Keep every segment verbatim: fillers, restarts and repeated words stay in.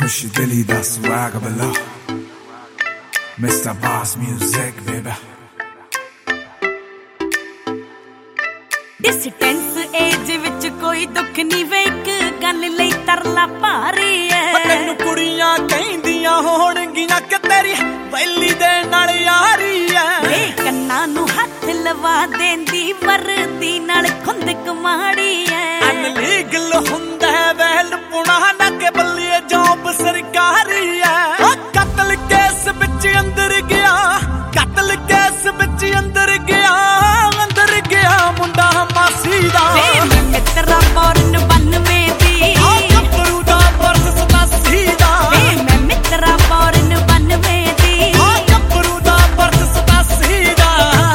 खुश दिली दा swag below Mister Boss Music baby distance एज विच कोई दुख नहीं वे एक गल लई तरला भारी है तैनू कुड़ियां कहंदियां होणगियां कि तेरी वैली दे नाल यारी है वे कन्नां नू हथ लवा देंदी वरदी नाल खुंदक माड़ी है अनलीगल हुंदा है वैल पुणा ना के बल्लिए जॉब सरकारी है कत्ल केस विच अंदर गया कत्ल केस विच अंदर गया अंदर गया मुंडा मासी दा मित्रा बोरन बनवे दी गब्बरू दा बरस सतासी दा मैं मित्रा बोरन बनवे दी गब्बरू दा बरस सतासी दा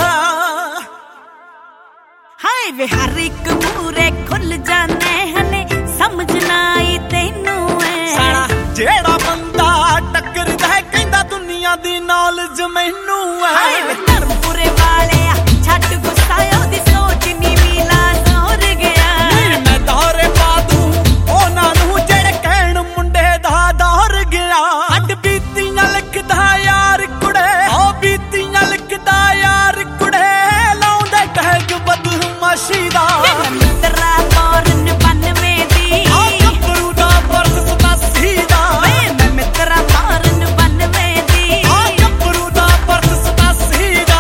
हाय वे हर एक मूरे खुल जाने हले समझ ना आई तेनू साला जेड़ा बंदा टकरदा है कहंदा दुनिया दी नॉलेज मैनू है हाय वे धर्मपुरे वाले छट गुस्सा ओदी सोच नी मिला जोर गया मैं दौरे पा दूं ओना नू जेड़े कहण मुंडे दा दौर गया हट बीतियां लिखदा यार कुड़े ओ बीतियां लिखदा यार कुड़े लाउंदा टैग बदमाशी दा मित्रा बोरन बनवे दी गब्बरू दा बरस सतासी दा मैं मित्रा बोरन बनवे दी गब्बरू दा बरस सतासी दा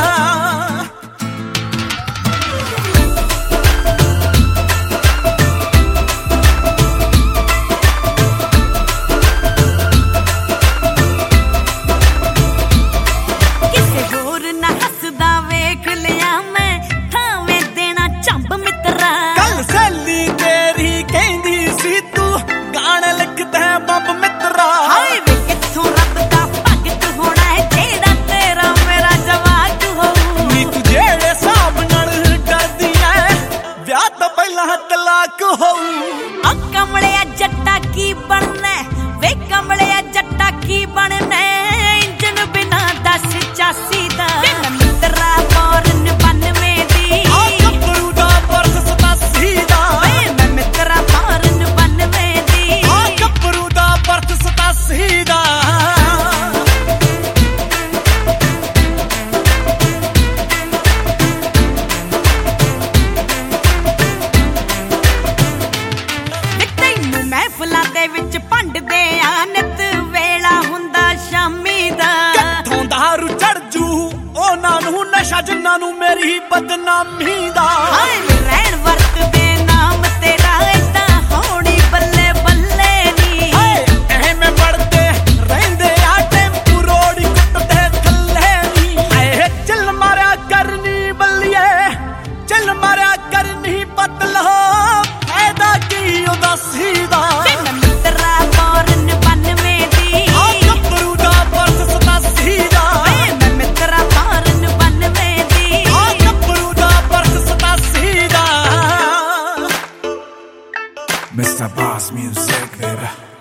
किसे होर ना हसदा वेख लिया मैं थावे देना चंब मित्रा कल सैली तेरी कहंदी सी तू गाने लिखदा है बंब मित्रा हाय वे किथों रब दा भगत होना है जेड़ा तेरा मेरा जवाक होऊ नी तू जेड़े साहब नाल डरदी है ब्याह तो पहला तलाक होऊ आ कमलिया जट्टा की बनना वे कमलिया जट्टा की बनना इंजन बिना दस चासी दा मित्रा बोरन बनवे दी गब्बरू दा बरस सतासी दा मैं मित्रा बोरन बनवे दी गब्बरू दा बरस सतासी दा ਤੈਨੂੰ ਮਹਿਫਲਾਂ ਦੇ ਵਿੱਚ ਭੰਡਦੇ ਆ ਨਿਤ ਵੇਲਾ ਹੁੰਦਾ ਸ਼ਾਮੀ ਦਾ ਕਿੱਥੋਂ ਦਾਰੂ ਚੜ ਜੂ ਉਹਨਾਂ ਨੂੰ ਨਸ਼ਾ ਜਿੰਨਾਂ ਨੂੰ ਮੇਰੀ ਬਦਨਾਮੀ ਦਾ ਹਾਏ ਰਹਿਣ ਵਰਤਦੇ ਨਾਮ ਤੇਰਾ ਏਦਾਂ ਹੋਣੀ ਬੱਲੇ ਬੱਲੇ ਨੀ ਹਾਏ ਐਵੇਂ ਵੜਦੇ ਰਹਿੰਦੇ ਆ ਟੈਂਪੂ ਰੋੜੀ ਕੁੱਟਦੇ ਥੱਲੇ ਨੀ ਹਾਏ ਚੱਲ ਮਾਰਿਆ ਕਰਨੀ ਬੱਲੀਏ ਚੱਲ ਮਾਰਿਆ ਕਰਨੀ ਪਤਲਾ ਫਾਇਦਾ ਕੀ ਉਦਾਸੀ ਦਾ ਮੈਂ ਮਿੱਤਰਾ ਬੋਰਨ ਬਣਵੇ ਦੀ ਗબ્ਬਰੂ ਦਾ ਬਰਸ ਸਤਾਸੀ ਦਾ ਮੈਂ ਮਿੱਤਰਾ ਬੋਰਨ ਬਣਵੇ ਦੀ ਗબ્ਬਰੂ ਦਾ ਬਰਸ ਸਤਾਸੀ ਦਾ Mister Boss Music baby